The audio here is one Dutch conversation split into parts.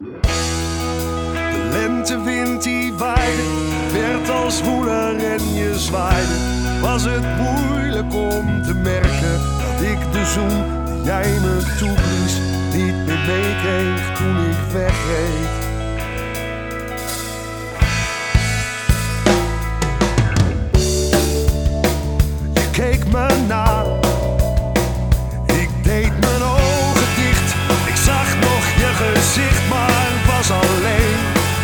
De lentewind die waaide, werd als woeler en je zwaaide. Was het moeilijk om te merken dat ik de zoen die jij me toeblies niet meer meekreeg toen ik wegreed. Je keek me na, ik deed mijn ogen dicht. Ik zag nog je gezicht, maar was alleen.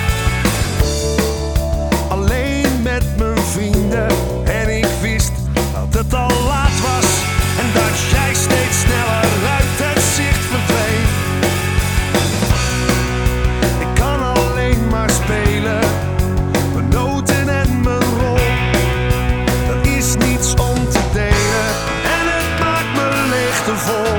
Alleen met mijn vrienden en ik wist dat het al laat was en dat jij steeds sneller uit het zicht verdween. Ik kan alleen maar spelen, mijn noten en mijn rol. Dat is niets om te delen en het maakt me leegtevol.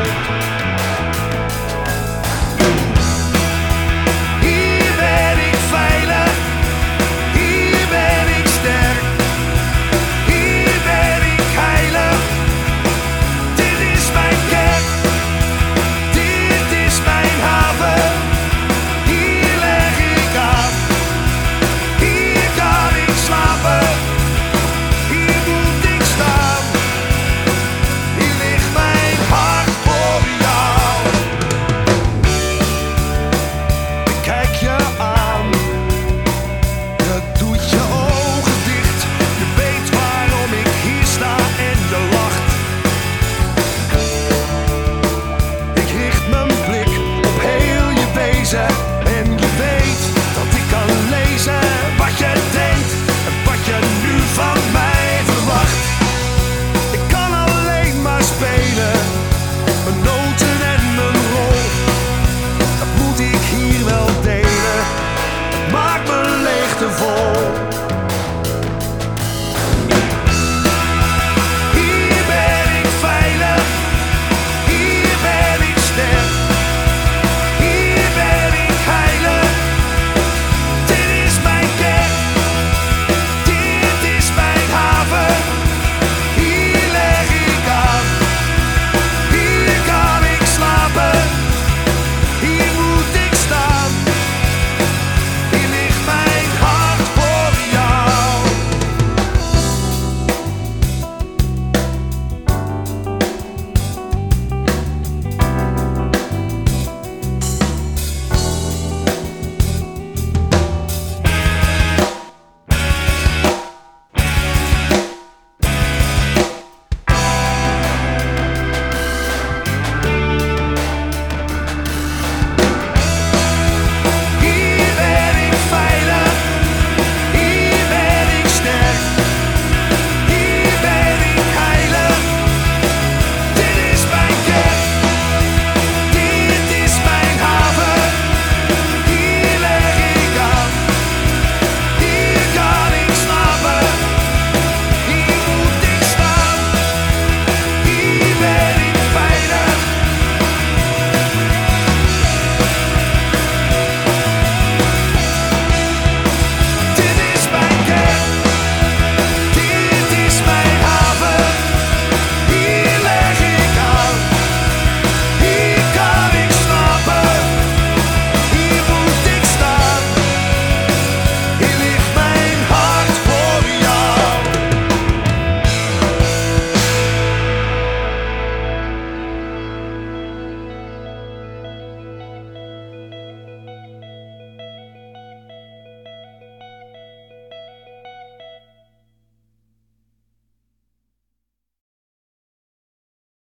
Hier ben ik veilig, hier ben ik sterk, hier ben ik heilig. Dit is mijn kerk, dit is mijn haven. Hier leg ik aan, hier kan ik slapen. Hier moet ik staan, hier ligt mijn hart voor jou. Ik kijk je aan, je doet je ogen dicht. Je weet waarom ik hier sta en je lacht. Ik richt mijn blik op heel je wezen